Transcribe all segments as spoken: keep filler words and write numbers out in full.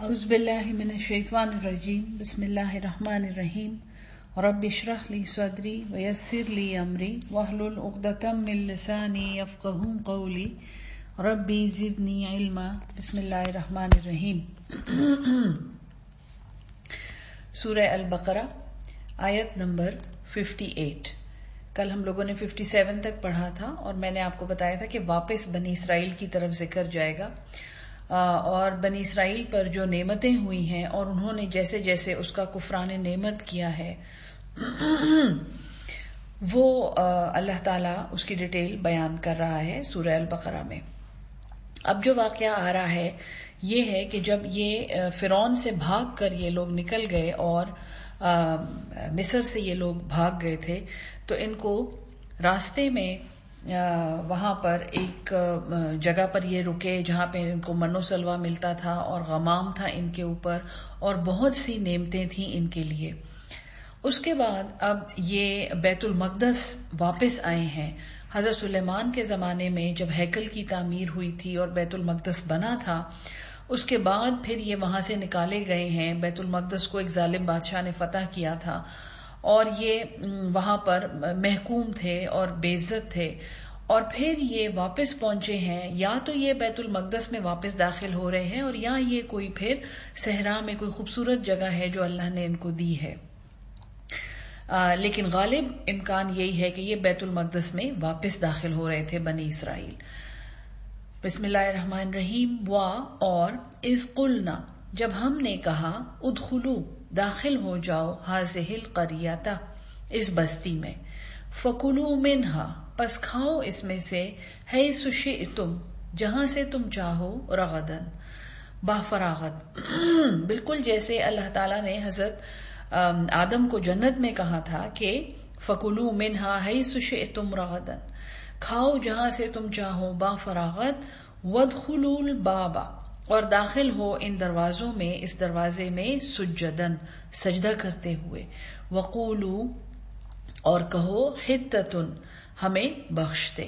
اعوذ باللہ من الشیطان الرجیم بسم اللہ الرحمن الرحیم رب اشرح لی صدری ویسر لی امری واحلل عقدۃ من لسانی یفقہوا قولی ربی زدنی علما. بسم اللہ الرحمن الرحیم. سورہ البقرہ آیت نمبر اٹھاون. کل ہم لوگوں نے سیون تک پڑھا تھا اور میں نے آپ کو بتایا تھا کہ واپس بنی اسرائیل کی طرف ذکر جائے گا اور بنی اسرائیل پر جو نعمتیں ہوئی ہیں اور انہوں نے جیسے جیسے اس کا کفران نعمت کیا ہے وہ اللہ تعالیٰ اس کی ڈیٹیل بیان کر رہا ہے سورہ البقرہ میں. اب جو واقعہ آ رہا ہے یہ ہے کہ جب یہ فرعون سے بھاگ کر یہ لوگ نکل گئے اور مصر سے یہ لوگ بھاگ گئے تھے تو ان کو راستے میں وہاں پر ایک جگہ پر یہ رکے جہاں پہ ان کو من و سلوہ ملتا تھا اور غمام تھا ان کے اوپر اور بہت سی نعمتیں تھیں ان کے لیے. اس کے بعد اب یہ بیت المقدس واپس آئے ہیں. حضرت سلیمان کے زمانے میں جب ہیکل کی تعمیر ہوئی تھی اور بیت المقدس بنا تھا اس کے بعد پھر یہ وہاں سے نکالے گئے ہیں. بیت المقدس کو ایک ظالم بادشاہ نے فتح کیا تھا اور یہ وہاں پر محکوم تھے اور بے عزت تھے اور پھر یہ واپس پہنچے ہیں. یا تو یہ بیت المقدس میں واپس داخل ہو رہے ہیں اور یا یہ کوئی پھر صحرا میں کوئی خوبصورت جگہ ہے جو اللہ نے ان کو دی ہے. آ, لیکن غالب امکان یہی ہے کہ یہ بیت المقدس میں واپس داخل ہو رہے تھے بنی اسرائیل. بسم اللہ الرحمن الرحیم. وا اور اذ قلنا جب ہم نے کہا ادخلو داخل ہو جاؤ ہذہ القریۃ اس بستی میں فکلوا منہا پس کھاؤ اس میں سے حیث شئتم جہاں سے تم چاہو رغدن بافراغت بالکل جیسے اللہ تعالیٰ نے حضرت آدم کو جنت میں کہا تھا کہ فکلوا منہا حیث شئتم رغدن کھاؤ جہاں سے تم چاہو بافراغت وادخلوا الباب اور داخل ہو ان دروازوں میں اس دروازے میں سجدن سجدہ کرتے ہوئے وقولوا اور کہو حطۃ ہمیں بخش دے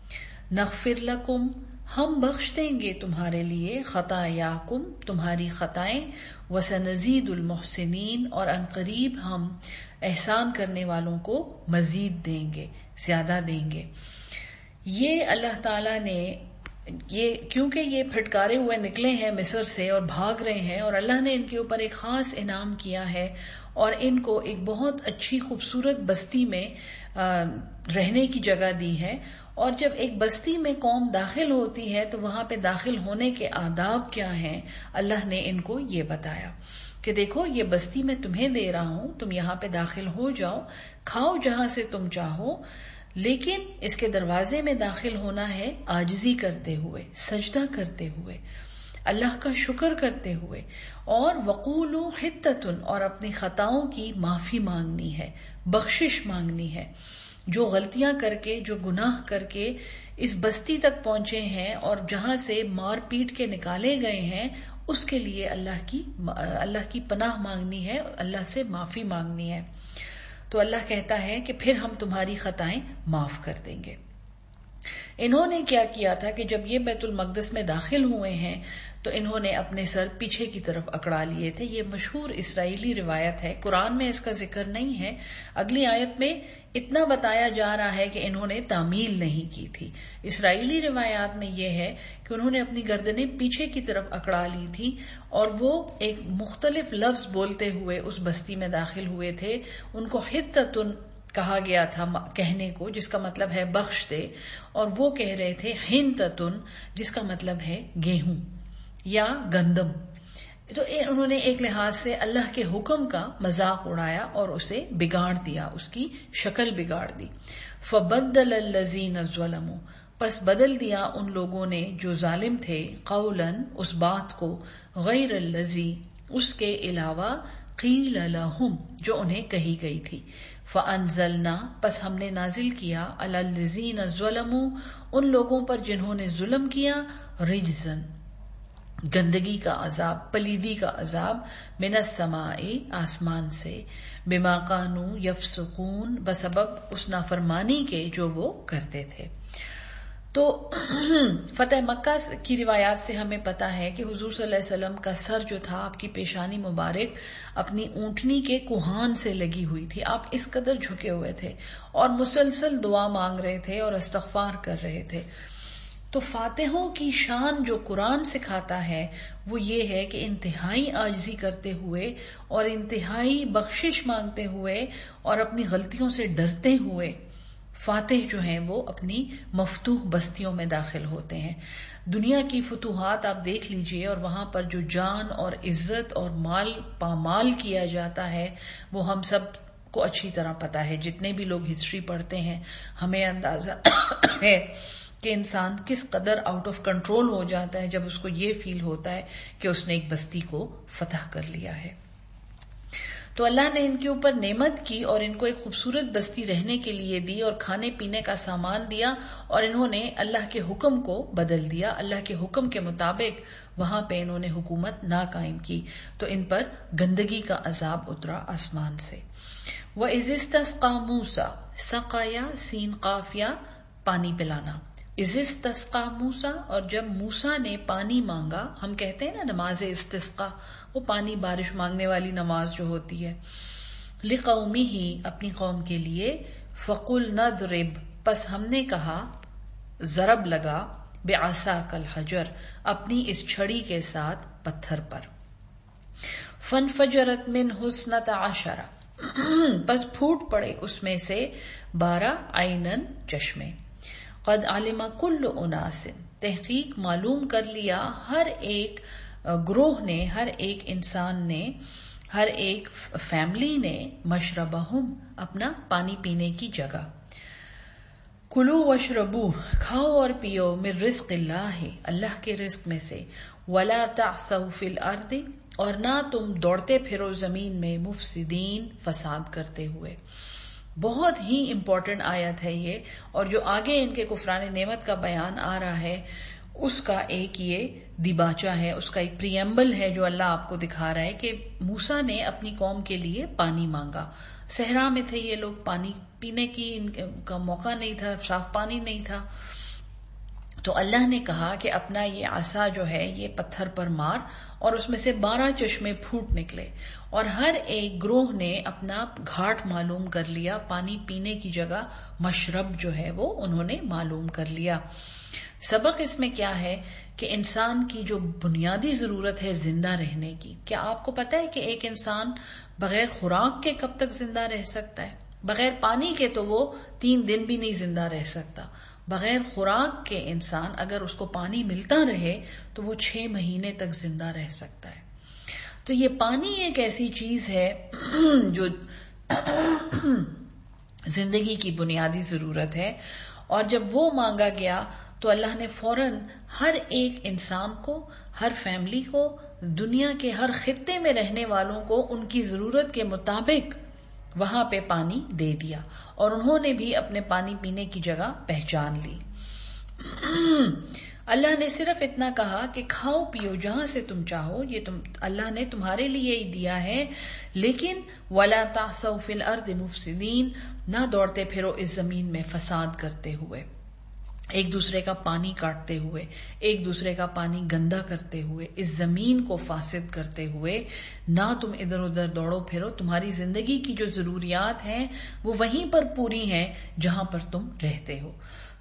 نغفر لکم ہم بخش دیں گے تمہارے لیے خطایاکم تمہاری خطائیں وسنزید المحسنین اور عنقریب ہم احسان کرنے والوں کو مزید دیں گے زیادہ دیں گے. یہ اللہ تعالیٰ نے یہ کیونکہ یہ پھٹکارے ہوئے نکلے ہیں مصر سے اور بھاگ رہے ہیں اور اللہ نے ان کے اوپر ایک خاص انعام کیا ہے اور ان کو ایک بہت اچھی خوبصورت بستی میں رہنے کی جگہ دی ہے. اور جب ایک بستی میں قوم داخل ہوتی ہے تو وہاں پہ داخل ہونے کے آداب کیا ہیں اللہ نے ان کو یہ بتایا کہ دیکھو یہ بستی میں تمہیں دے رہا ہوں تم یہاں پہ داخل ہو جاؤ کھاؤ جہاں سے تم چاہو لیکن اس کے دروازے میں داخل ہونا ہے عاجزی کرتے ہوئے سجدہ کرتے ہوئے اللہ کا شکر کرتے ہوئے اور وقولوا حطۃ اور اپنی خطاؤں کی معافی مانگنی ہے بخشش مانگنی ہے. جو غلطیاں کر کے جو گناہ کر کے اس بستی تک پہنچے ہیں اور جہاں سے مار پیٹ کے نکالے گئے ہیں اس کے لیے اللہ کی اللہ کی پناہ مانگنی ہے اللہ سے معافی مانگنی ہے. تو اللہ کہتا ہے کہ پھر ہم تمہاری خطائیں معاف کر دیں گے. انہوں نے کیا کیا تھا کہ جب یہ بیت المقدس میں داخل ہوئے ہیں تو انہوں نے اپنے سر پیچھے کی طرف اکڑا لیے تھے. یہ مشہور اسرائیلی روایت ہے قرآن میں اس کا ذکر نہیں ہے. اگلی آیت میں اتنا بتایا جا رہا ہے کہ انہوں نے تعمیل نہیں کی تھی. اسرائیلی روایات میں یہ ہے کہ انہوں نے اپنی گردنیں پیچھے کی طرف اکڑا لی تھی اور وہ ایک مختلف لفظ بولتے ہوئے اس بستی میں داخل ہوئے تھے. ان کو حطۃ کہا گیا تھا کہنے کو جس کا مطلب ہے بخش دے اور وہ کہہ رہے تھے حنطۃ جس کا مطلب ہے گیہوں یا گندم. تو انہوں نے ایک لحاظ سے اللہ کے حکم کا مذاق اڑایا اور اسے بگاڑ دیا اس کی شکل بگاڑ دی. فبدل الذین ظلموا پس بدل دیا ان لوگوں نے جو ظالم تھے قولا اس بات کو غیر الذی اس کے علاوہ قیل لہم جو انہیں کہی گئی تھی. فانزلنا پس ہم نے نازل کیا علی الذین ظلموا ان لوگوں پر جنہوں نے ظلم کیا رجزن گندگی کا عذاب پلیدی کا عذاب من السماء آسمان سے بما کانوا یفسقون بسبب اس نافرمانی کے جو وہ کرتے تھے. تو فتح مکہ کی روایات سے ہمیں پتا ہے کہ حضور صلی اللہ علیہ وسلم کا سر جو تھا، آپ کی پیشانی مبارک اپنی اونٹنی کے کوہان سے لگی ہوئی تھی. آپ اس قدر جھکے ہوئے تھے اور مسلسل دعا مانگ رہے تھے اور استغفار کر رہے تھے. تو فاتحوں کی شان جو قرآن سکھاتا ہے وہ یہ ہے کہ انتہائی عاجزی کرتے ہوئے اور انتہائی بخشش مانگتے ہوئے اور اپنی غلطیوں سے ڈرتے ہوئے فاتح جو ہیں وہ اپنی مفتوح بستیوں میں داخل ہوتے ہیں. دنیا کی فتوحات آپ دیکھ لیجئے اور وہاں پر جو جان اور عزت اور مال پامال کیا جاتا ہے وہ ہم سب کو اچھی طرح پتا ہے. جتنے بھی لوگ ہسٹری پڑھتے ہیں ہمیں اندازہ ہے کہ انسان کس قدر آؤٹ آف کنٹرول ہو جاتا ہے جب اس کو یہ فیل ہوتا ہے کہ اس نے ایک بستی کو فتح کر لیا ہے. تو اللہ نے ان کے اوپر نعمت کی اور ان کو ایک خوبصورت بستی رہنے کے لیے دی اور کھانے پینے کا سامان دیا، اور انہوں نے اللہ کے حکم کو بدل دیا. اللہ کے حکم کے مطابق وہاں پہ انہوں نے حکومت نہ قائم کی تو ان پر گندگی کا عذاب اترا آسمان سے. وَإِذِ اسْتَسْقَىٰ مُوسَىٰ سَقَیَا سین قافیہ پانی پلانا. اِذِ اسْتَسْقَىٰ مُوسَىٰ، اور جب موسیٰ نے پانی مانگا، ہم کہتے ہیں نا نماز استسقاء، وہ پانی بارش مانگنے والی نماز جو ہوتی ہے. لِقَوْمِهِ اپنی قوم کے لیے. فَقُلْنَا اضْرِبْ پس ہم نے کہا ضرب لگا، بِعَصَاكَ الْحَجَرَ اپنی اس چھڑی کے ساتھ پتھر پر. فَانْفَجَرَتْ مِنْهُ اثْنَتَ عَشَرَ پس پھوٹ پڑے اس میں سے بارہ عینن چشمے. قد علم کل اناس تحقیق معلوم کر لیا ہر ایک گروہ نے، ہر ایک انسان نے، ہر ایک فیملی نے، مشربہم اپنا پانی پینے کی جگہ. کلو واشربو کھاؤ اور پیو، من رزق اللہ اللہ کے رزق میں سے. ولا تعثوا فی الارض اور نہ تم دوڑتے پھرو زمین میں، مفسدین فساد کرتے ہوئے. بہت ہی امپورٹنٹ آیت ہے یہ، اور جو آگے ان کے کفران نعمت کا بیان آ رہا ہے اس کا ایک یہ دیباچہ ہے، اس کا ایک پریمبل ہے جو اللہ آپ کو دکھا رہا ہے کہ موسیٰ نے اپنی قوم کے لیے پانی مانگا. صحرا میں تھے یہ لوگ، پانی پینے کی ان کا موقع نہیں تھا، صاف پانی نہیں تھا. تو اللہ نے کہا کہ اپنا یہ عصا جو ہے یہ پتھر پر مار، اور اس میں سے بارہ چشمے پھوٹ نکلے، اور ہر ایک گروہ نے اپنا گھاٹ معلوم کر لیا، پانی پینے کی جگہ مشرب جو ہے وہ انہوں نے معلوم کر لیا. سبق اس میں کیا ہے کہ انسان کی جو بنیادی ضرورت ہے زندہ رہنے کی، کیا آپ کو پتا ہے کہ ایک انسان بغیر خوراک کے کب تک زندہ رہ سکتا ہے؟ بغیر پانی کے تو وہ تین دن بھی نہیں زندہ رہ سکتا. بغیر خوراک کے انسان اگر اس کو پانی ملتا رہے تو وہ چھ مہینے تک زندہ رہ سکتا ہے. تو یہ پانی ایک ایسی چیز ہے جو زندگی کی بنیادی ضرورت ہے، اور جب وہ مانگا گیا تو اللہ نے فوراً ہر ایک انسان کو، ہر فیملی کو، دنیا کے ہر خطے میں رہنے والوں کو ان کی ضرورت کے مطابق وہاں پہ پانی دے دیا، اور انہوں نے بھی اپنے پانی پینے کی جگہ پہچان لی. اللہ نے صرف اتنا کہا کہ کھاؤ پیو جہاں سے تم چاہو، یہ تم اللہ نے تمہارے لیے ہی دیا ہے، لیکن وَلَا تَعْثَوْا فِي الْأَرْضِ مُفْسِدِينَ نہ دوڑتے پھرو اس زمین میں فساد کرتے ہوئے، ایک دوسرے کا پانی کاٹتے ہوئے، ایک دوسرے کا پانی گندا کرتے ہوئے، اس زمین کو فاسد کرتے ہوئے. نہ تم ادھر ادھر دوڑو پھرو، تمہاری زندگی کی جو ضروریات ہیں وہ وہیں پر پوری ہیں جہاں پر تم رہتے ہو.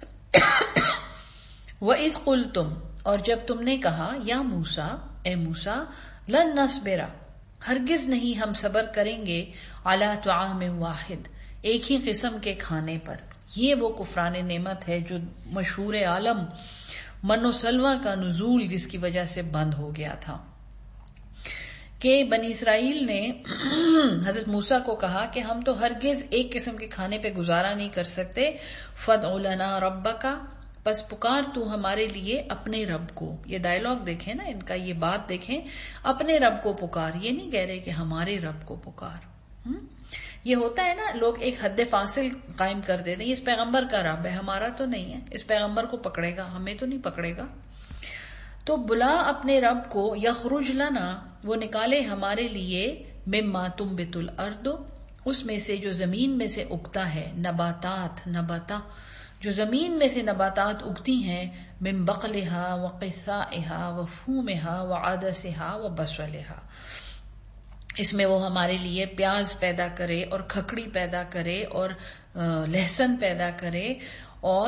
وَإِذْ قُلْتُمْ اور جب تم نے کہا، یا موسیٰ اے موسیٰ، لن نصبر ہرگز نہیں ہم صبر کریں گے، علی طعام واحد ایک ہی قسم کے کھانے پر. یہ وہ کفران نعمت ہے جو مشہور عالم من و سلوہ کا نزول جس کی وجہ سے بند ہو گیا تھا، کہ بنی اسرائیل نے حضرت موسیٰ کو کہا کہ ہم تو ہرگز ایک قسم کے کھانے پہ گزارا نہیں کر سکتے. فَادْعُ لَنَا رَبَّكَ پس پکار تو ہمارے لیے اپنے رب کو. یہ ڈائلاگ دیکھیں نا ان کا، یہ بات دیکھیں، اپنے رب کو پکار، یہ نہیں کہہ رہے کہ ہمارے رب کو پکار. یہ ہوتا ہے نا، لوگ ایک حد فاصل قائم کر دیتے ہیں، اس پیغمبر کا رب ہے، ہمارا تو نہیں ہے، اس پیغمبر کو پکڑے گا، ہمیں تو نہیں پکڑے گا. تو بلا اپنے رب کو، یخرج لنا وہ نکالے ہمارے لیے، مما تنبت الارض اس میں سے جو زمین میں سے اگتا ہے، نباتات نباتا جو زمین میں سے نباتات اگتی ہیں، من بقلہا وقثائہا وفومہا وعدسہا وبصلہا، اس میں وہ ہمارے لیے پیاز پیدا کرے اور کھکڑی پیدا کرے اور لہسن پیدا کرے اور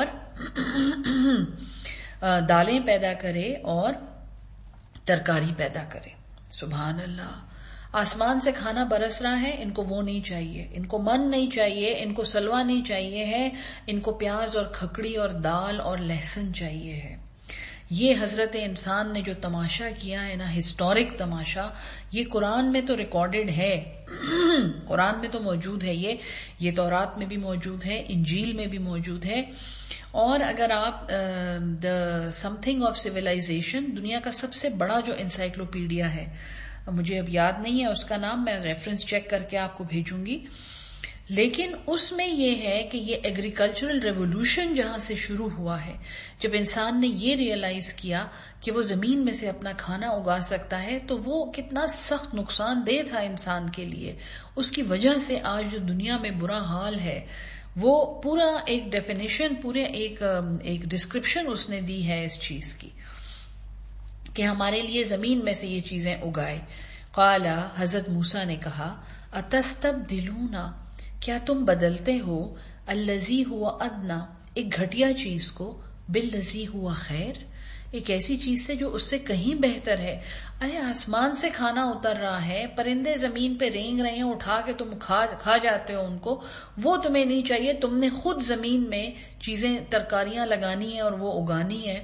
دالیں پیدا کرے اور ترکاری پیدا کرے. سبحان اللہ. آسمان سے کھانا برس رہا ہے، ان کو وہ نہیں چاہیے، ان کو من نہیں چاہیے، ان کو سلوا نہیں چاہیے ہے، ان کو پیاز اور کھکڑی اور دال اور لہسن چاہیے ہے. یہ حضرت انسان نے جو تماشا کیا ہے نا، ہسٹورک تماشا، یہ قرآن میں تو ریکارڈڈ ہے، قرآن میں تو موجود ہے، یہ یہ تورات میں بھی موجود ہے، انجیل میں بھی موجود ہے. اور اگر آپ the something of civilisation, دنیا کا سب سے بڑا جو انسائکلوپیڈیا ہے، مجھے اب یاد نہیں ہے اس کا نام، میں ریفرنس چیک کر کے آپ کو بھیجوں گی، لیکن اس میں یہ ہے کہ یہ ایگریکلچرل ریولوشن جہاں سے شروع ہوا ہے، جب انسان نے یہ ریئلائز کیا کہ وہ زمین میں سے اپنا کھانا اگا سکتا ہے، تو وہ کتنا سخت نقصان دہ تھا انسان کے لیے. اس کی وجہ سے آج جو دنیا میں برا حال ہے، وہ پورا ایک ڈیفینیشن، پورے ایک ایک ڈسکرپشن اس نے دی ہے اس چیز کی کہ ہمارے لیے زمین میں سے یہ چیزیں اگائے. قال، حضرت موسیٰ نے کہا، اتستبدلون، کیا تم بدلتے ہو، الذی ہوا ادنا، ایک گھٹیا چیز کو، بالذی ہوا خیر، ایک ایسی چیز سے جو اس سے کہیں بہتر ہے. ارے آسمان سے کھانا اتر رہا ہے، پرندے زمین پہ رینگ رہے ہیں، اٹھا کے تم کھا کھا جاتے ہو ان کو، وہ تمہیں نہیں چاہیے. تم نے خود زمین میں چیزیں، ترکاریاں لگانی ہیں اور وہ اگانی ہے.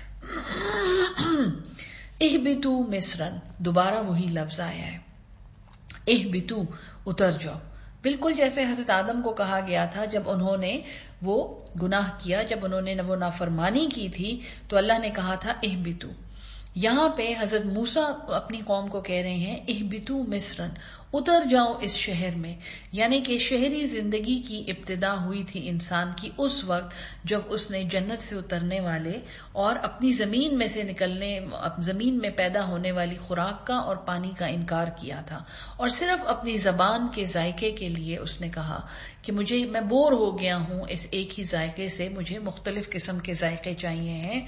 اہبتو مصرن، دوبارہ وہی لفظ آیا ہے، اہبتو، اتر جاؤ. بالکل جیسے حضرت آدم کو کہا گیا تھا جب انہوں نے وہ گناہ کیا، جب انہوں نے وہ نافرمانی کی تھی، تو اللہ نے کہا تھا اہبتو. یہاں پہ حضرت موسیٰ اپنی قوم کو کہہ رہے ہیں اہبتو مصرن، اتر جاؤ اس شہر میں. یعنی کہ شہری زندگی کی ابتدا ہوئی تھی انسان کی اس وقت جب اس نے جنت سے اترنے والے اور اپنی زمین میں سے نکلنے، زمین میں پیدا ہونے والی خوراک کا اور پانی کا انکار کیا تھا، اور صرف اپنی زبان کے ذائقے کے لیے اس نے کہا کہ مجھے، میں بور ہو گیا ہوں اس ایک ہی ذائقے سے، مجھے مختلف قسم کے ذائقے چاہیے ہیں.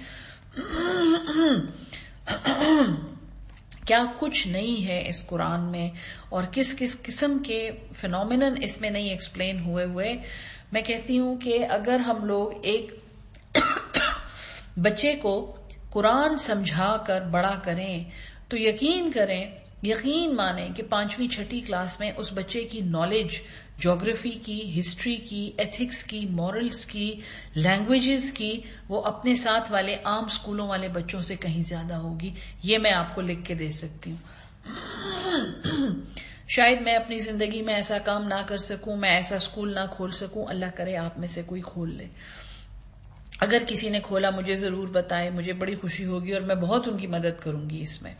کیا کچھ نہیں ہے اس قرآن میں، اور کس کس قسم کے فینومینن اس میں نہیں ایکسپلین ہوئے ہوئے. میں کہتی ہوں کہ اگر ہم لوگ ایک بچے کو قرآن سمجھا کر بڑا کریں تو یقین کریں، یقین مانیں کہ پانچویں چھٹی کلاس میں اس بچے کی نالج جغرافی کی، ہسٹری کی، ایتھکس کی، مورلز کی، لینگویجز کی، وہ اپنے ساتھ والے عام سکولوں والے بچوں سے کہیں زیادہ ہوگی. یہ میں آپ کو لکھ کے دے سکتی ہوں. شاید میں اپنی زندگی میں ایسا کام نہ کر سکوں، میں ایسا سکول نہ کھول سکوں، اللہ کرے آپ میں سے کوئی کھول لے. اگر کسی نے کھولا مجھے ضرور بتائے، مجھے بڑی خوشی ہوگی اور میں بہت ان کی مدد کروں گی اس میں.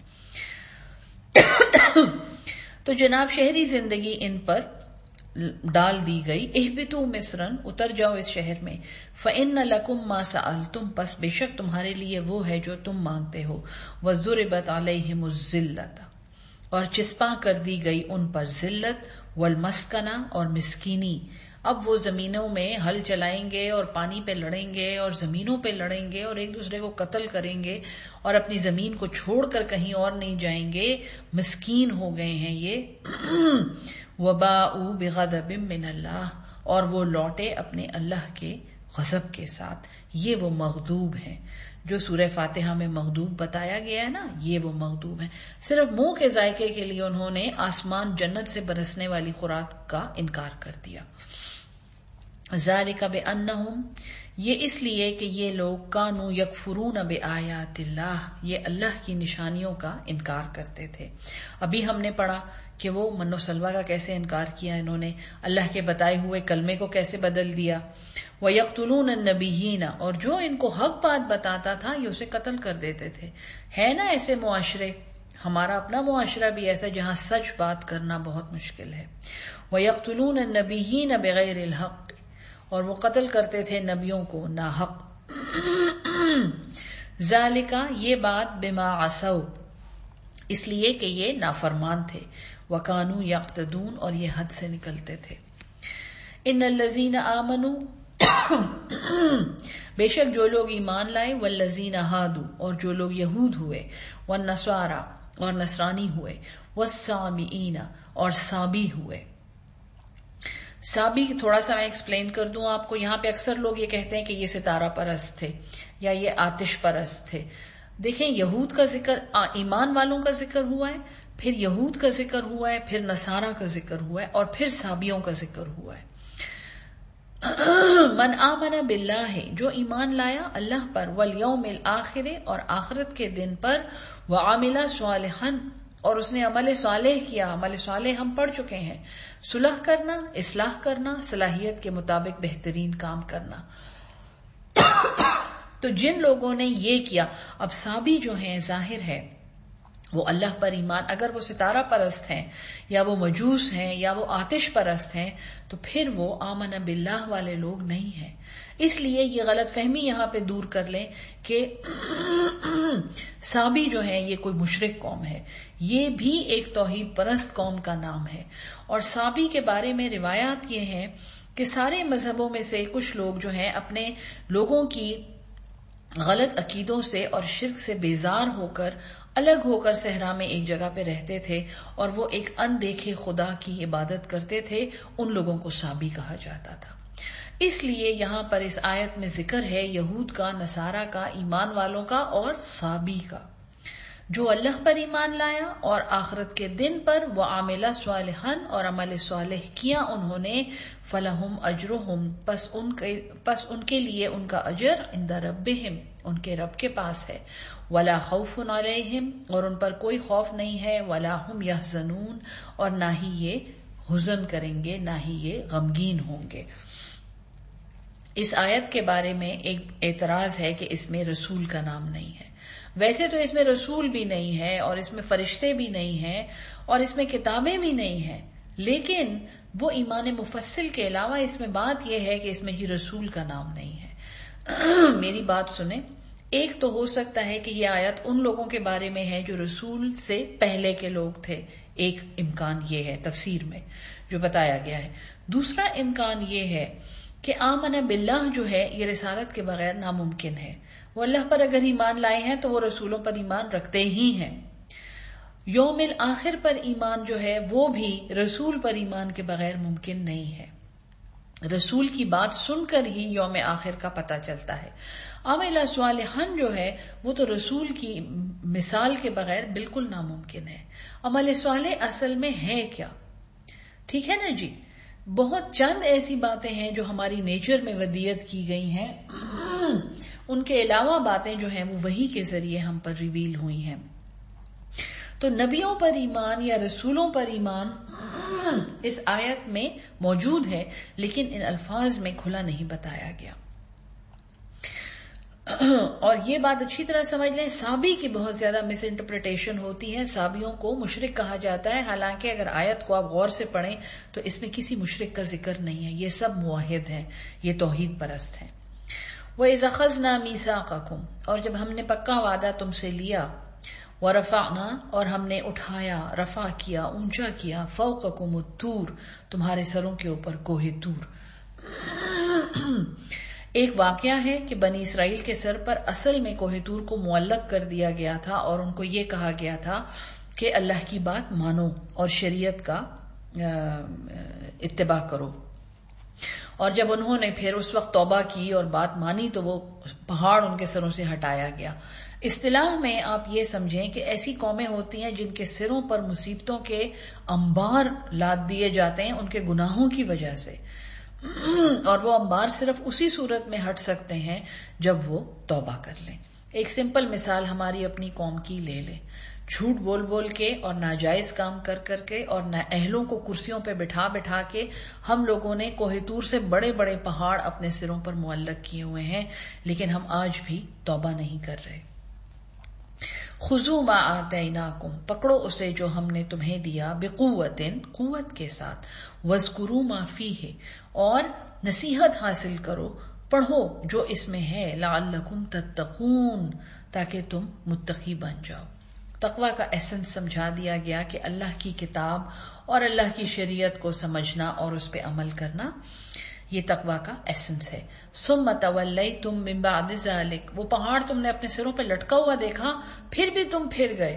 تو جناب شہری زندگی ان پر ڈال دی گئی. اہبتو مصرن، اتر جاؤ اس شہر میں. فإن لکم ما سألتم، پس بے شک تمہارے لیے وہ ہے جو تم مانگتے ہو. وضربت علیہم الذلۃ، اور چسپاں کر دی گئی ان پر ذلت، والمسکنہ، اور مسکینی. اب وہ زمینوں میں ہل چلائیں گے اور پانی پہ لڑیں گے اور زمینوں پہ لڑیں گے اور ایک دوسرے کو قتل کریں گے اور اپنی زمین کو چھوڑ کر کہیں اور نہیں جائیں گے. مسکین ہو گئے ہیں یہ. وباءوا بغضب من اللہ، اور وہ لوٹے اپنے اللہ کے غضب کے ساتھ. یہ وہ مغضوب ہیں جو سورہ فاتحہ میں مغضوب بتایا گیا ہے نا، یہ وہ مغضوب ہیں. صرف منہ کے ذائقے کے لیے انہوں نے آسمان جنت سے برسنے والی خوراک کا انکار کر دیا. ذالک بانہم، یہ اس لیے کہ یہ لوگ کانوا یکفرون بآیات اللہ، یہ اللہ کی نشانیوں کا انکار کرتے تھے. ابھی ہم نے پڑھا کہ وہ من و سلوہ کا کیسے انکار کیا انہوں نے، اللہ کے بتائے ہوئے کلمے کو کیسے بدل دیا. وَيَقْتُلُونَ النَّبِيِّينَ، اور جو ان کو حق بات بتاتا تھا یہ اسے قتل کر دیتے تھے. ہے نا ایسے معاشرے، ہمارا اپنا معاشرہ بھی ایسا جہاں سچ بات کرنا بہت مشکل ہے. وَيَقْتُلُونَ النَّبِيِّينَ بِغَيْرِ الْحَقِّ، اور وہ قتل کرتے تھے نبیوں کو ناحق. ذالک، یہ بات، بما عصوا، اس لیے کہ یہ نافرمان تھے. وَكَانُوا يَعْتَدُونَ، اور یہ حد سے نکلتے تھے. ان الذین آمنوا، بے شک جو لوگ ایمان لائے، والذین ہادو اور جو لوگ یہود ہوئے، والنصارى اور نصرانی ہوئے، والصابئین اور صابی ہوئے. صابی تھوڑا سا میں ایکسپلین کر دوں آپ کو. یہاں پہ اکثر لوگ یہ کہتے ہیں کہ یہ ستارہ پرست تھے یا یہ آتش پرست تھے. دیکھیں یہود کا ذکر ایمان والوں کا ذکر ہوا ہے، پھر یہود کا ذکر ہوا ہے، پھر نصارہ کا ذکر ہوا ہے، اور پھر صابیوں کا ذکر ہوا ہے. من آمن باللہ جو ایمان لایا اللہ پر، والیوم الآخر اور آخرت کے دن پر، وعمل صالحا اور اس نے عمل صالح کیا. عمل صالح ہم پڑھ چکے ہیں، صلح کرنا، اصلاح کرنا، صلاحیت کے مطابق بہترین کام کرنا. تو جن لوگوں نے یہ کیا، اب صابی جو ہیں ظاہر ہے وہ اللہ پر ایمان، اگر وہ ستارہ پرست ہیں یا وہ مجوس ہیں یا وہ آتش پرست ہیں تو پھر وہ آمن باللہ والے لوگ نہیں ہیں. اس لیے یہ غلط فہمی یہاں پہ دور کر لیں کہ صابی جو ہے یہ کوئی مشرک قوم ہے. یہ بھی ایک توحید پرست قوم کا نام ہے. اور صابی کے بارے میں روایات یہ ہیں کہ سارے مذہبوں میں سے کچھ لوگ جو ہیں اپنے لوگوں کی غلط عقیدوں سے اور شرک سے بیزار ہو کر الگ ہو کر صحرا میں ایک جگہ پہ رہتے تھے اور وہ ایک اندیکھے خدا کی عبادت کرتے تھے. ان لوگوں کو صابی کہا جاتا تھا. اس لیے یہاں پر اس آیت میں ذکر ہے یہود کا، نصارہ کا، ایمان والوں کا اور صابی کا. جو اللہ پر ایمان لایا اور آخرت کے دن پر، وہ عامل صالحا اور عمل صالح کیا انہوں نے، فلہم اجرہم پس ان کے پس ان کے لیے ان کا اجر عند ربہم ان کے رب کے پاس ہے، ولا خوف علیہم اور ان پر کوئی خوف نہیں ہے، ولا ہم یحزنون اور نہ ہی یہ حزن کریں گے، نہ ہی یہ غمگین ہوں گے. اس آیت کے بارے میں ایک اعتراض ہے کہ اس میں رسول کا نام نہیں ہے. ویسے تو اس میں رسول بھی نہیں ہے اور اس میں فرشتے بھی نہیں ہیں اور اس میں کتابیں بھی نہیں ہیں، لیکن وہ ایمان مفصل کے علاوہ اس میں بات یہ ہے کہ اس میں جی رسول کا نام نہیں ہے. میری بات سنیں، ایک تو ہو سکتا ہے کہ یہ آیت ان لوگوں کے بارے میں ہے جو رسول سے پہلے کے لوگ تھے. ایک امکان یہ ہے تفسیر میں جو بتایا گیا ہے. دوسرا امکان یہ ہے کہ آمن باللہ جو ہے یہ رسالت کے بغیر ناممکن ہے. وہ اللہ پر اگر ایمان لائے ہیں تو وہ رسولوں پر ایمان رکھتے ہی ہیں. یوم الآخر پر ایمان جو ہے وہ بھی رسول پر ایمان کے بغیر ممکن نہیں ہے. رسول کی بات سن کر ہی یوم آخر کا پتہ چلتا ہے. عمل صالحا جو ہے وہ تو رسول کی مثال کے بغیر بالکل ناممکن ہے. عمل صالح اصل میں ہے کیا؟ ٹھیک ہے نا جی. بہت چند ایسی باتیں ہیں جو ہماری نیچر میں ودیت کی گئی ہیں، ان کے علاوہ باتیں جو ہیں وہ وحی کے ذریعے ہم پر ریویل ہوئی ہیں. تو نبیوں پر ایمان یا رسولوں پر ایمان اس آیت میں موجود ہے، لیکن ان الفاظ میں کھلا نہیں بتایا گیا. اور یہ بات اچھی طرح سمجھ لیں، صابی کی بہت زیادہ مس انٹرپریٹیشن ہوتی ہے. صابیوں کو مشرک کہا جاتا ہے، حالانکہ اگر آیت کو آپ غور سے پڑھیں تو اس میں کسی مشرک کا ذکر نہیں ہے. یہ سب موحد ہیں، یہ توحید پرست ہیں. وَإِذْ أَخَذْنَا مِيثَاقَكُمْ اور جب ہم نے پکا وعدہ تم سے لیا، وَرَفَعْنَا اور ہم نے اٹھایا، رفع کیا، اونچا کیا، فَوْقَكُمُ الطُّورَ تمہارے سروں کے اوپر کوہ طور. ایک واقعہ ہے کہ بنی اسرائیل کے سر پر اصل میں کوہ طور کو معلق کر دیا گیا تھا اور ان کو یہ کہا گیا تھا کہ اللہ کی بات مانو اور شریعت کا اتباع کرو. اور جب انہوں نے پھر اس وقت توبہ کی اور بات مانی تو وہ پہاڑ ان کے سروں سے ہٹایا گیا. اصطلاح میں آپ یہ سمجھیں کہ ایسی قومیں ہوتی ہیں جن کے سروں پر مصیبتوں کے انبار لاد دیے جاتے ہیں ان کے گناہوں کی وجہ سے، اور وہ انبار صرف اسی صورت میں ہٹ سکتے ہیں جب وہ توبہ کر لیں. ایک سمپل مثال ہماری اپنی قوم کی لے لیں. جھوٹ بول بول کے اور ناجائز کام کر کر کے اور نہ اہلوں کو کرسیوں پہ بٹھا بٹھا کے ہم لوگوں نے کوہ طور سے بڑے بڑے پہاڑ اپنے سروں پر معلق کیے ہوئے ہیں، لیکن ہم آج بھی توبہ نہیں کر رہے. خذوا ما آتیناکم پکڑو اسے جو ہم نے تمہیں دیا، بقوت قوت کے ساتھ، واذکروا ما فیہ اور نصیحت حاصل کرو، پڑھو جو اس میں ہے، لعلکم تتقون تاکہ تم متقی بن جاؤ. تقوی کا ایسنس سمجھا دیا گیا کہ اللہ کی کتاب اور اللہ کی شریعت کو سمجھنا اور اس پہ عمل کرنا. یہ تقوی کا ایسنس ہے. ثم تولیتم من بعد ذلک، وہ پہاڑ تم نے اپنے سروں پہ لٹکا ہوا دیکھا پھر بھی تم پھر گئے.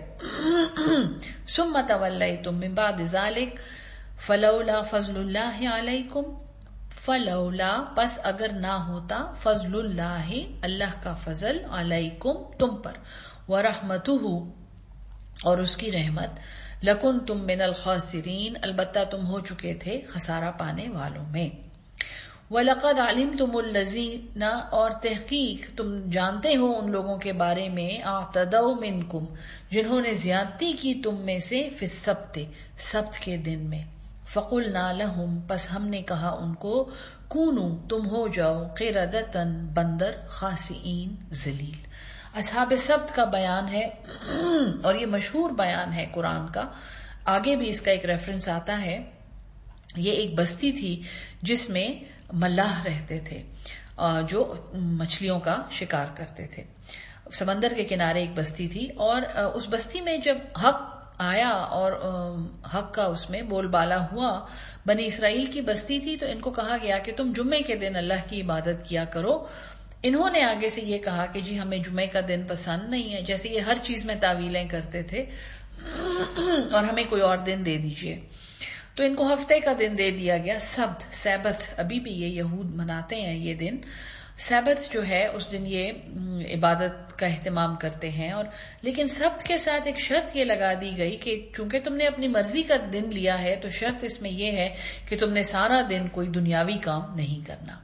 ثم تولیتم من بعد ذلک فلولا فضل اللہ علیکم، فلولا پس اگر نہ ہوتا، فضل اللہ اللہ کا فضل، علیکم تم پر، ورحمتہ اور اس کی رحمت، لکنتم من الخاسرین البتہ تم ہو چکے تھے خسارہ پانے والوں میں. وَلَقَدْ عَلِمْتُمُ الَّذِينَ اور تحقیق تم جانتے ہو ان لوگوں کے بارے میں، اعتدوا منکم جنہوں نے زیادتی کی تم میں سے، فی السبت سبت کے دن میں. فَقُلْنَا لَهُمْ پس ہم نے کہا ان کو، کونو تم ہو جاؤ، قردۃ بندر، خاسئین ذلیل. اصحاب سبت کا بیان ہے اور یہ مشہور بیان ہے قرآن کا، آگے بھی اس کا ایک ریفرنس آتا ہے. یہ ایک بستی تھی جس میں ملاح رہتے تھے جو مچھلیوں کا شکار کرتے تھے. سمندر کے کنارے ایک بستی تھی، اور اس بستی میں جب حق آیا اور حق کا اس میں بول بالا ہوا، بنی اسرائیل کی بستی تھی، تو ان کو کہا گیا کہ تم جمعے کے دن اللہ کی عبادت کیا کرو. انہوں نے آگے سے یہ کہا کہ جی ہمیں جمعے کا دن پسند نہیں ہے، جیسے یہ ہر چیز میں تعویلیں کرتے تھے، اور ہمیں کوئی اور دن دے دیجئے. تو ان کو ہفتے کا دن دے دیا گیا، سبت، سبت. ابھی بھی یہ یہود مناتے ہیں یہ دن، سبت جو ہے اس دن یہ عبادت کا اہتمام کرتے ہیں. اور لیکن سبت کے ساتھ ایک شرط یہ لگا دی گئی کہ چونکہ تم نے اپنی مرضی کا دن لیا ہے تو شرط اس میں یہ ہے کہ تم نے سارا دن کوئی دنیاوی کام نہیں کرنا.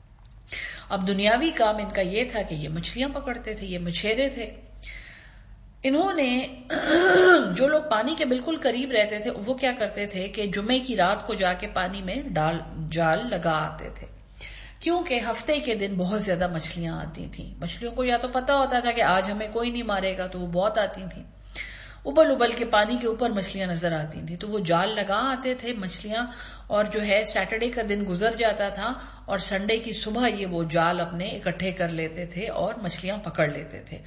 اب دنیاوی کام ان کا یہ تھا کہ یہ مچھلیاں پکڑتے تھے، یہ مچھیرے تھے. انہوں نے جو لوگ پانی کے بالکل قریب رہتے تھے وہ کیا کرتے تھے کہ جمعے کی رات کو جا کے پانی میں ڈال جال لگا آتے تھے، کیونکہ ہفتے کے دن بہت زیادہ مچھلیاں آتی تھیں. مچھلیوں کو یا تو پتا ہوتا تھا کہ آج ہمیں کوئی نہیں مارے گا، تو وہ بہت آتی تھیں، ابل ابل کے پانی کے اوپر مچھلیاں نظر آتی تھیں، تو وہ جال لگا آتے تھے مچھلیاں. اور جو ہے سیٹرڈے کا دن گزر جاتا تھا اور سنڈے کی صبح یہ وہ جال اپنے اکٹھے کر لیتے تھے اور مچھلیاں پکڑ لیتے تھے.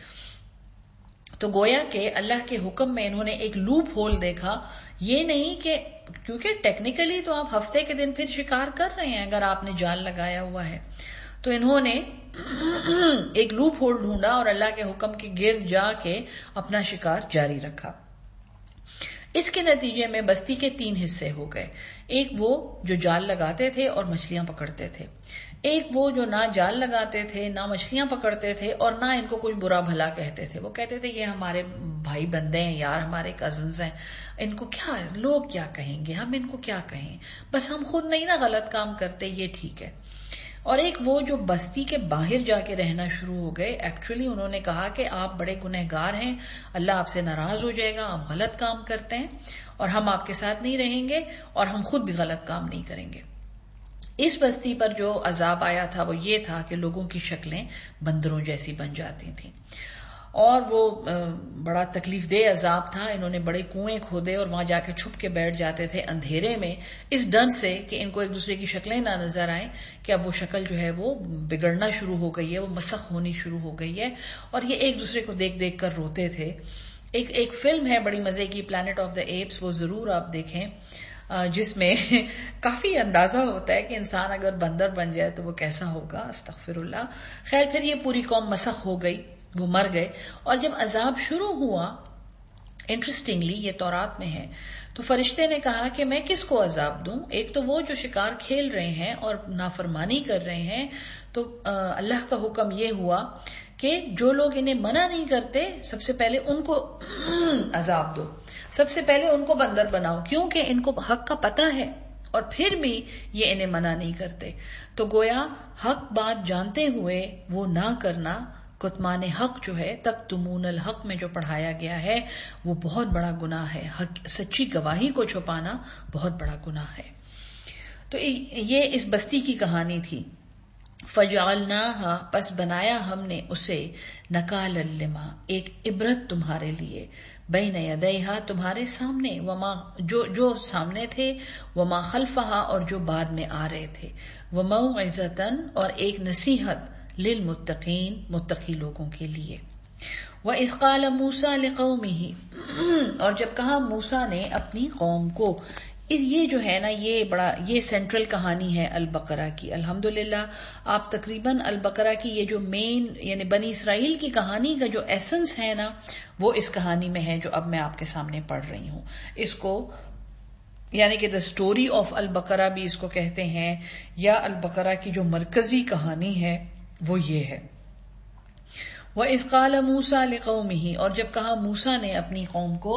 تو گویا کہ اللہ کے حکم میں انہوں نے ایک لوپ ہول دیکھا، یہ نہیں کہ کیونکہ ٹیکنیکلی تو آپ ہفتے کے دن پھر شکار کر رہے ہیں اگر آپ نے جال لگایا ہوا ہے. تو انہوں نے ایک لوپ ہول ڈھونڈا اور اللہ کے حکم کے گرد جا کے اپنا شکار جاری رکھا. اس کے نتیجے میں بستی کے تین حصے ہو گئے، ایک وہ جو جال لگاتے تھے اور مچھلیاں پکڑتے تھے، ایک وہ جو نہ جال لگاتے تھے نہ مچھلیاں پکڑتے تھے اور نہ ان کو کچھ برا بھلا کہتے تھے. وہ کہتے تھے یہ ہمارے بھائی بندے ہیں یار، ہمارے کزنز ہیں، ان کو کیا لوگ کیا کہیں گے، ہم ان کو کیا کہیں، بس ہم خود نہیں نا غلط کام کرتے، یہ ٹھیک ہے. اور ایک وہ جو بستی کے باہر جا کے رہنا شروع ہو گئے. ایکچولی انہوں نے کہا کہ آپ بڑے گنہگار ہیں، اللہ آپ سے ناراض ہو جائے گا، آپ غلط کام کرتے ہیں اور ہم آپ کے ساتھ نہیں رہیں گے اور ہم خود بھی غلط کام نہیں کریں گے. اس بستی پر جو عذاب آیا تھا وہ یہ تھا کہ لوگوں کی شکلیں بندروں جیسی بن جاتی تھیں، اور وہ بڑا تکلیف دہ عذاب تھا. انہوں نے بڑے کنویں کھودے اور وہاں جا کے چھپ کے بیٹھ جاتے تھے اندھیرے میں، اس ڈر سے کہ ان کو ایک دوسرے کی شکلیں نہ نظر آئیں کہ اب وہ شکل جو ہے وہ بگڑنا شروع ہو گئی ہے، وہ مسخ ہونی شروع ہو گئی ہے. اور یہ ایک دوسرے کو دیکھ دیکھ کر روتے تھے. ایک ایک فلم ہے بڑی مزے کی، پلانٹ آف دا ایپس، وہ ضرور آپ دیکھیں، جس میں کافی اندازہ ہوتا ہے کہ انسان اگر بندر بن جائے تو وہ کیسا ہوگا. استغفر اللہ. خیر پھر یہ پوری قوم مسخ ہو گئی، وہ مر گئے. اور جب عذاب شروع ہوا، انٹرسٹنگلی یہ تورات میں ہے، تو فرشتے نے کہا کہ میں کس کو عذاب دوں؟ ایک تو وہ جو شکار کھیل رہے ہیں اور نافرمانی کر رہے ہیں، تو اللہ کا حکم یہ ہوا کہ جو لوگ انہیں منع نہیں کرتے سب سے پہلے ان کو عذاب دو، سب سے پہلے ان کو بندر بناؤ، کیونکہ ان کو حق کا پتہ ہے اور پھر بھی یہ انہیں منع نہیں کرتے. تو گویا حق بات جانتے ہوئے وہ نہ کرنا، کتمان حق جو ہے، تکتمون الحق میں جو پڑھایا گیا ہے، وہ بہت بڑا گناہ ہے. حق سچی گواہی کو چھپانا بہت بڑا گناہ ہے. تو یہ اس بستی کی کہانی تھی. فَجَعَلْنَاهَا پس بنایا ہم نے اسے، نَكَالًا لِمَا ایک عبرت تمہارے لیے، بین یدیہا تمہارے سامنے، وما جو جو سامنے تھے، وما خلفہا اور جو بعد میں آ رہے تھے، وموعظۃ اور ایک نصیحت، للمتقین متقی لوگوں کے لیے. وَإِذْ قَالَ مُوسَىٰ لِقَوْمِهِ اور جب کہا موسیٰ نے اپنی قوم کو، یہ جو ہے نا یہ بڑا یہ سینٹرل کہانی ہے البقرہ کی. الحمدللہ آپ تقریباً البقرہ کی یہ جو مین یعنی بنی اسرائیل کی کہانی کا جو ایسنس ہے نا وہ اس کہانی میں ہے جو اب میں آپ کے سامنے پڑھ رہی ہوں. اس کو یعنی کہ دا اسٹوری آف البقرہ بھی اس کو کہتے ہیں, یا البقرہ کی جو مرکزی کہانی ہے وہ یہ ہے. وَإِذْ قَالَ مُوسَىٰ لِقَوْمِهِ, اور جب کہا موسیٰ نے اپنی قوم کو,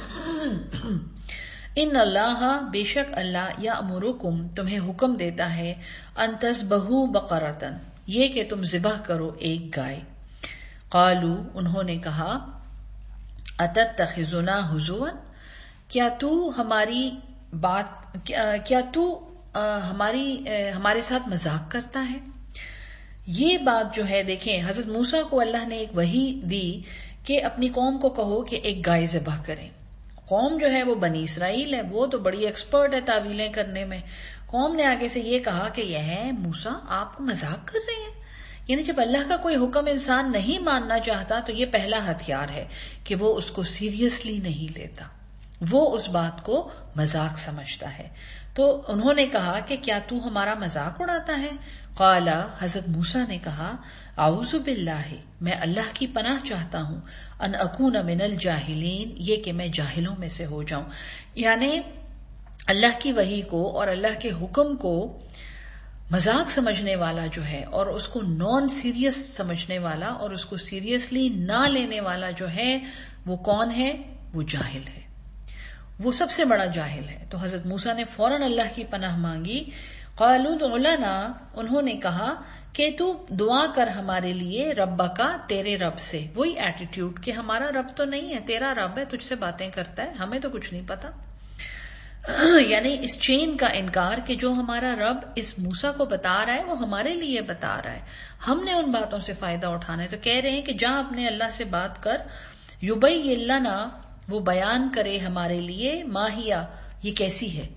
ان اللہ بے شک اللہ یأمرکم تمہیں حکم دیتا ہے, ان تذبحوا بقرۃ یہ کہ تم ذبح کرو ایک گائے. قالوا انہوں نے کہا, اتتخذنا ہزوا کیا تو ہماری بات کیا تو ہماری ہمارے ساتھ مذاق کرتا ہے. یہ بات جو ہے دیکھیں حضرت موسیٰ کو اللہ نے ایک وحی دی کہ اپنی قوم کو کہو کہ ایک گائے ذبح کریں. قوم جو ہے وہ بنی اسرائیل ہے, وہ تو بڑی ایکسپرٹ ہے تعویلیں کرنے میں. قوم نے آگے سے یہ کہا کہ یہ ہے موسیٰ آپ مذاق کر رہے ہیں. یعنی جب اللہ کا کوئی حکم انسان نہیں ماننا چاہتا تو یہ پہلا ہتھیار ہے کہ وہ اس کو سیریسلی نہیں لیتا, وہ اس بات کو مذاق سمجھتا ہے. تو انہوں نے کہا کہ کیا تو ہمارا مذاق اڑاتا ہے. قال حضرت موسیٰ نے کہا, اعوذ باللہ میں اللہ کی پناہ چاہتا ہوں, ان اکون من الجاہلین یہ کہ میں جاہلوں میں سے ہو جاؤں. یعنی اللہ کی وحی کو اور اللہ کے حکم کو مذاق سمجھنے والا جو ہے اور اس کو نان سیریس سمجھنے والا اور اس کو سیریسلی نہ لینے والا جو ہے وہ کون ہے؟ وہ جاہل ہے, وہ سب سے بڑا جاہل ہے. تو حضرت موسیٰ نے فوراً اللہ کی پناہ مانگی. قالوا ادع لنا انہوں نے کہا کہ تو دعا کر ہمارے لیے ربک تیرے رب سے. وہی ایٹیٹیوڈ کہ ہمارا رب تو نہیں ہے, تیرا رب ہے, تجھ سے باتیں کرتا ہے, ہمیں تو کچھ نہیں پتا. یعنی اس چین کا انکار کہ جو ہمارا رب اس موسیٰ کو بتا رہا ہے وہ ہمارے لیے بتا رہا ہے, ہم نے ان باتوں سے فائدہ اٹھانا ہے. تو کہہ رہے ہیں کہ جا اپنے اللہ سے بات کر, یبین لنا وہ بیان کرے ہمارے لیے, ماہیا یہ کیسی ہے.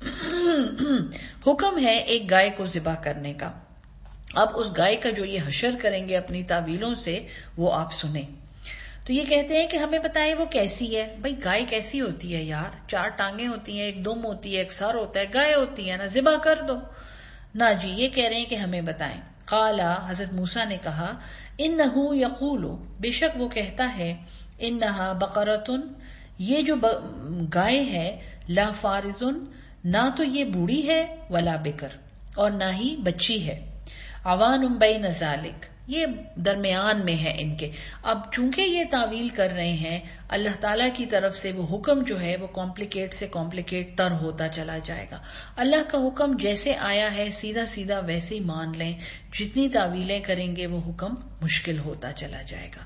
حکم ہے ایک گائے کو ذبح کرنے کا. اب اس گائے کا جو یہ حشر کریں گے اپنی تعویلوں سے وہ آپ سنیں. تو یہ کہتے ہیں کہ ہمیں بتائیں وہ کیسی ہے. بھئی گائے کیسی ہوتی ہے یار, چار ٹانگیں ہوتی ہیں, ایک دم ہوتی ہے, ایک سر ہوتا ہے, گائے ہوتی ہے نا, ذبح کر دو نا جی. یہ کہہ رہے ہیں کہ ہمیں بتائیں. قالا حضرت موسیٰ نے کہا, انہو یقول بے شک وہ کہتا ہے, انہا بقرتن یہ جو گائے ہے, لا فارزن نہ تو یہ بوڑھی ہے, ولا بکر اور نہ ہی بچی ہے, عوان بین ذالک یہ درمیان میں ہے ان کے. اب چونکہ یہ تعویل کر رہے ہیں اللہ تعالیٰ کی طرف سے وہ حکم جو ہے وہ کمپلیکیٹ سے کمپلیکیٹ تر ہوتا چلا جائے گا. اللہ کا حکم جیسے آیا ہے سیدھا سیدھا ویسے ہی مان لیں, جتنی تعویلیں کریں گے وہ حکم مشکل ہوتا چلا جائے گا.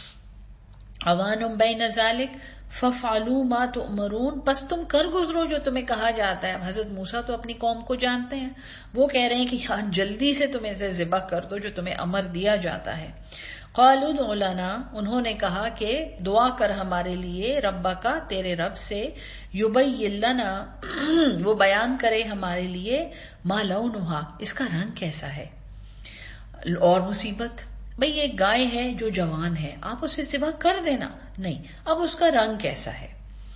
عوان بین ذالک فَفْعَلُوا مَا تُؤْمَرُونَ پس تم کر گزرو جو تمہیں کہا جاتا ہے. حضرت موسیٰ تو اپنی قوم کو جانتے ہیں, وہ کہہ رہے ہیں کہ ہاں جلدی سے تم اسے ذبح کر دو جو تمہیں امر دیا جاتا ہے. قالوا ادع لنا انہوں نے کہا کہ دعا کر ہمارے لیے ربک تیرے رب سے, یبین لنا وہ بیان کرے ہمارے لیے, ما لونھا اس کا رنگ کیسا ہے. اور مصیبت بھئی یہ گائے ہے جو جوان ہے, آپ اسے ذبح کر دینا, نہیں اب اس کا رنگ کیسا ہے.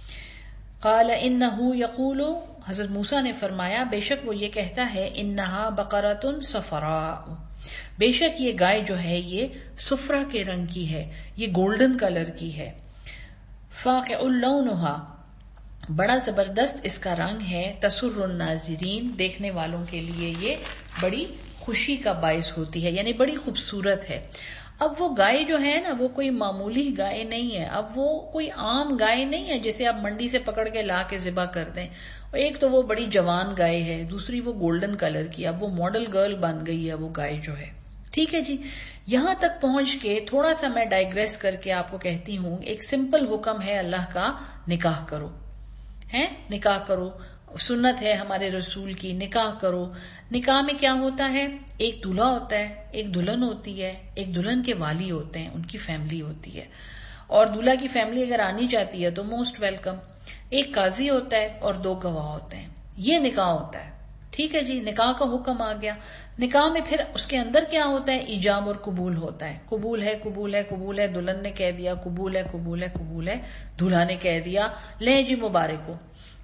قال انہو یقول حضرت موسیٰ نے فرمایا بے شک وہ یہ کہتا ہے, انہا بقرۃ صفراء بے شک یہ گائے جو ہے یہ صفرا کے رنگ کی ہے, یہ گولڈن کلر کی ہے. فاقع لونھا بڑا زبردست اس کا رنگ ہے, تسر الناظرین دیکھنے والوں کے لیے یہ بڑی خوشی کا باعث ہوتی ہے, یعنی بڑی خوبصورت ہے. اب وہ گائے جو ہے نا وہ کوئی معمولی گائے نہیں ہے, اب وہ کوئی عام گائے نہیں ہے جیسے آپ منڈی سے پکڑ کے لا کے ذبح کر دیں. ایک تو وہ بڑی جوان گائے ہے, دوسری وہ گولڈن کلر کی, اب وہ ماڈل گرل بن گئی ہے وہ گائے جو ہے. ٹھیک ہے جی, یہاں تک پہنچ کے تھوڑا سا میں ڈائگریس کر کے آپ کو کہتی ہوں, ایک سمپل حکم ہے اللہ کا, نکاح کرو ہے, نکاح کرو, سنت ہے ہمارے رسول کی, نکاح کرو. نکاح میں کیا ہوتا ہے, ایک دولہا ہوتا ہے, ایک دلہن ہوتی ہے, ایک دلہن کے والی ہوتے ہیں, ان کی فیملی ہوتی ہے, اور دولہا کی فیملی اگر آنی چاہتی ہے تو موسٹ ویلکم. ایک قاضی ہوتا ہے اور دو گواہ ہوتے ہیں, یہ نکاح ہوتا ہے. ٹھیک ہے جی, نکاح کا حکم آ گیا. نکاح میں پھر اس کے اندر کیا ہوتا ہے, ایجاب اور قبول ہوتا ہے. قبول ہے قبول ہے قبول ہے, دلہن نے کہہ دیا قبول ہے قبول ہے قبول ہے, دولہا نے کہہ دیا لیں جی مبارک ہو.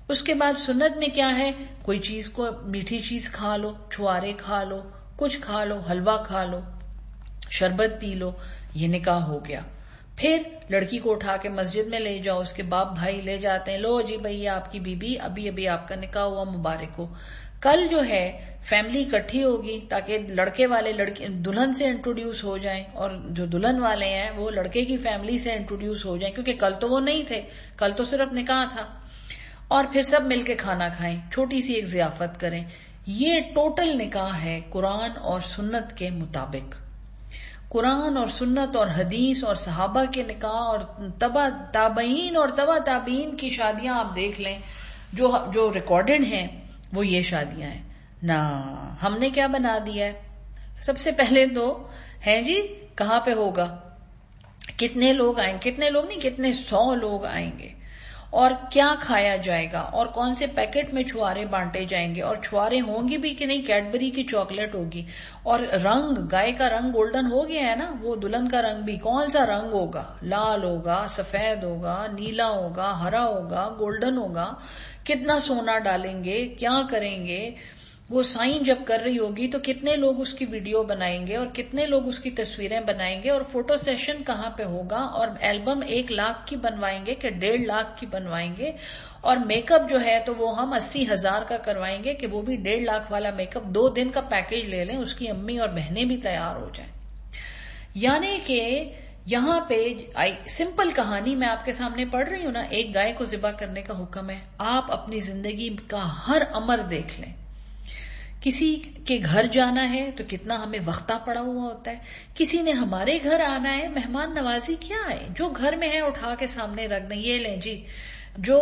اس کے بعد سنت میں کیا ہے؟ کوئی چیز کو میٹھی چیز کھا لو، چھوارے کھا لو، کچھ کھا لو، حلوہ کھا لو، شربت پی لو، یہ نکاح ہو گیا۔ پھر لڑکی کو اٹھا کے مسجد میں لے جاؤ، اس کے باپ بھائی لے جاتے ہیں، لو جی بھئی آپ کی بی بی ابھی ابھی آپ کا نکاح ہوا، مبارک ہو۔ کل جو ہے فیملی اکٹھی ہوگی تاکہ لڑکے والے لڑکی دلہن سے انٹروڈیوس ہو جائیں، اور جو دلہن والے ہیں وہ لڑکے کی فیملی سے انٹروڈیوس ہو جائیں، کیونکہ کل تو وہ نہیں تھے، کل تو صرف نکاح تھا۔ اور پھر سب مل کے کھانا کھائیں، چھوٹی سی ایک ضیافت کریں۔ یہ ٹوٹل نکاح ہے قرآن اور سنت کے مطابق۔ قرآن اور سنت اور حدیث اور صحابہ کے نکاح اور تبع تابعین اور تبع تابعین کی شادیاں آپ دیکھ لیں، جو جو ریکارڈڈ ہیں وہ یہ شادیاں ہیں۔ نہ ہم نے کیا بنا دیا ہے؟ سب سے پہلے تو ہے جی کہاں پہ ہوگا، کتنے لوگ آئیں، کتنے لوگ نہیں کتنے سو لوگ آئیں گے، اور کیا کھایا جائے گا، اور کون سے پیکٹ میں چھوارے بانٹے جائیں گے، اور چھوارے ہوں گی بھی کہ نہیں، کیڈبری کی چاکلیٹ ہوگی، اور رنگ گائے کا رنگ گولڈن ہو گیا ہے نا، وہ دلہن کا رنگ بھی کون سا رنگ ہوگا، لال ہوگا، سفید ہوگا، نیلا ہوگا، ہرا ہوگا، گولڈن ہوگا، کتنا سونا ڈالیں گے، کیا کریں گے، وہ سائن جب کر رہی ہوگی تو کتنے لوگ اس کی ویڈیو بنائیں گے اور کتنے لوگ اس کی تصویریں بنائیں گے، اور فوٹو سیشن کہاں پہ ہوگا، اور ایلبم ایک لاکھ کی بنوائیں گے کہ ڈیڑھ لاکھ کی بنوائیں گے، اور میک اپ جو ہے تو وہ ہم اسی ہزار کا کروائیں گے کہ وہ بھی ڈیڑھ لاکھ والا میک اپ، دو دن کا پیکیج لے لیں، اس کی امی اور بہنیں بھی تیار ہو جائیں۔ یعنی کہ یہاں پہ سمپل کہانی میں آپ کے سامنے پڑھ رہی ہوں نا، ایک گائے کو ذبح کرنے کا حکم ہے۔ آپ اپنی زندگی کا ہر امر دیکھ لیں، کسی کے گھر جانا ہے تو کتنا ہمیں وقتہ پڑا ہوا ہوتا ہے، کسی نے ہمارے گھر آنا ہے، مہمان نوازی کیا ہے، جو گھر میں ہے اٹھا کے سامنے رکھ دیں، یہ لیں جی جو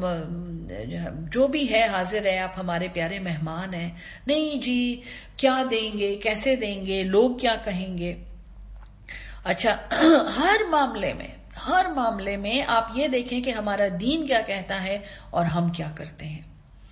جو بھی ہے حاضر ہے، آپ ہمارے پیارے مہمان ہیں، نہیں جی کیا دیں گے، کیسے دیں گے، لوگ کیا کہیں گے۔ اچھا ہر معاملے میں ہر معاملے میں آپ یہ دیکھیں کہ ہمارا دین کیا کہتا ہے اور ہم کیا کرتے ہیں۔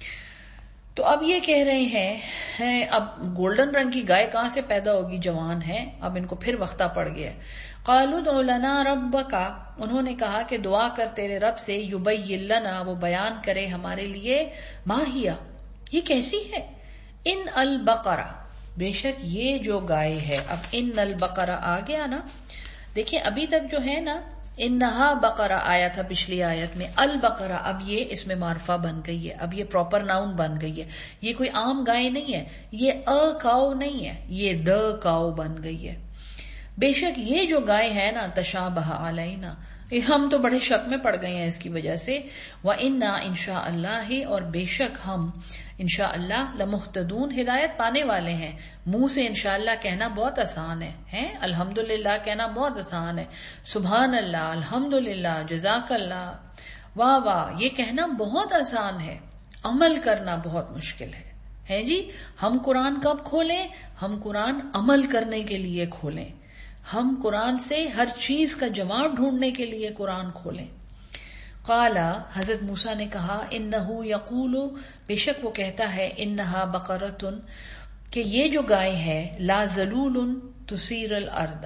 تو اب یہ کہہ رہے ہیں اب گولڈن رنگ کی گائے کہاں سے پیدا ہوگی، جوان ہے، اب ان کو پھر وقتہ پڑ گیا۔ قالوا ادع لنا ربک، انہوں نے کہا کہ دعا کر تیرے رب سے، یبین لنا، وہ بیان کرے ہمارے لیے، ما ہی، یہ کیسی ہے، ان البقرہ، بے شک یہ جو گائے ہے۔ اب ان البقرہ آ گیا نا، دیکھیں ابھی تک جو ہے نا انہا بقرہ آیا تھا پچھلی آیت میں، البقرہ اب یہ اس میں معرفہ بن گئی ہے، اب یہ پراپر ناؤن بن گئی ہے، یہ کوئی عام گائے نہیں ہے، یہ ا کاؤ نہیں ہے، یہ د کاؤ بن گئی ہے۔ بے شک یہ جو گائے ہے نا، تشابہ علینا، ہم تو بڑے شک میں پڑ گئے ہیں اس کی وجہ سے، وَإِنَّا إِنشَاءَ اللَّهِ، اور بے شک ہم انشاءاللہ لمہتدون، ہدایت پانے والے ہیں۔ منہ سے انشاءاللہ کہنا بہت آسان ہے، ہیں الحمدللہ کہنا بہت آسان ہے، سبحان اللہ، الحمدللہ، جزاک اللہ، واہ واہ، یہ کہنا بہت آسان ہے، عمل کرنا بہت مشکل ہے، ہے جی۔ ہم قرآن کب کھولیں؟ ہم قرآن عمل کرنے کے لیے کھولیں، ہم قرآن سے ہر چیز کا جواب ڈھونڈنے کے لیے قرآن کھولیں۔ قالا، حضرت موسیٰ نے کہا، انہو یقول، بے شک وہ کہتا ہے، انہا بقرتن، کہ یہ جو گائے ہے، لا ذلول تثیر الارض،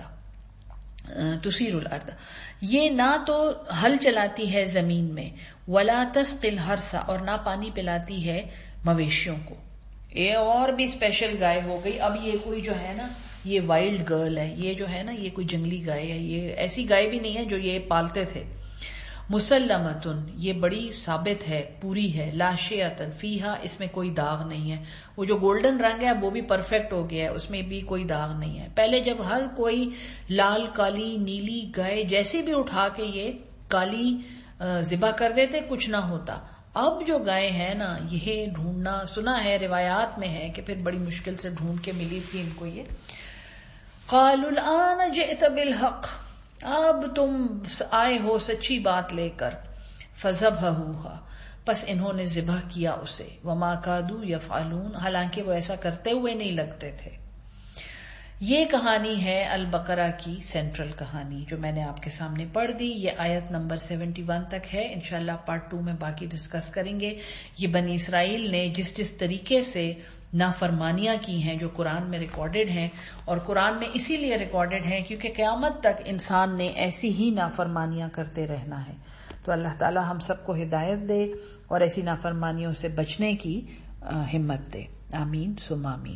تثیر الارض، یہ نہ تو ہل چلاتی ہے زمین میں، ولا تسقی الحرث، اور نہ پانی پلاتی ہے مویشیوں کو۔ یہ اور بھی اسپیشل گائے ہو گئی۔ اب یہ کوئی جو ہے نا، یہ وائلڈ گرل ہے، یہ جو ہے نا یہ کوئی جنگلی گائے ہے، یہ ایسی گائے بھی نہیں ہے جو یہ پالتے تھے۔ مسلمتن، یہ بڑی ثابت ہے، پوری ہے، لا شیئۃ فیہا، اس میں کوئی داغ نہیں ہے۔ وہ جو گولڈن رنگ ہے وہ بھی پرفیکٹ ہو گیا ہے، اس میں بھی کوئی داغ نہیں ہے۔ پہلے جب ہر کوئی لال، کالی، نیلی گائے جیسے بھی اٹھا کے یہ کالی ذبح کر دیتے، کچھ نہ ہوتا۔ اب جو گائے ہے نا، یہ ڈھونڈنا، سنا ہے روایات میں ہے کہ پھر بڑی مشکل سے ڈھونڈ کے ملی تھی ان کو یہ۔ قالوا الآن جئت بالحق، اب تم آئے ہو سچی بات لے کر، فذبحوها، پس انہوں نے ذبح کیا اسے، وما کادوا یفعلون، حالانکہ وہ ایسا کرتے ہوئے نہیں لگتے تھے۔ یہ کہانی ہے البقرہ کی سینٹرل کہانی جو میں نے آپ کے سامنے پڑھ دی۔ یہ آیت نمبر سیونٹی ون تک ہے، انشاءاللہ پارٹ ٹو میں باقی ڈسکس کریں گے۔ یہ بنی اسرائیل نے جس جس طریقے سے نافرمانیاں کی ہیں جو قرآن میں ریکارڈڈ ہیں، اور قرآن میں اسی لیے ریکارڈڈ ہیں کیونکہ قیامت تک انسان نے ایسی ہی نافرمانیاں کرتے رہنا ہے۔ تو اللہ تعالی ہم سب کو ہدایت دے اور ایسی نافرمانیوں سے بچنے کی ہمت دے. آمین ثم آمین.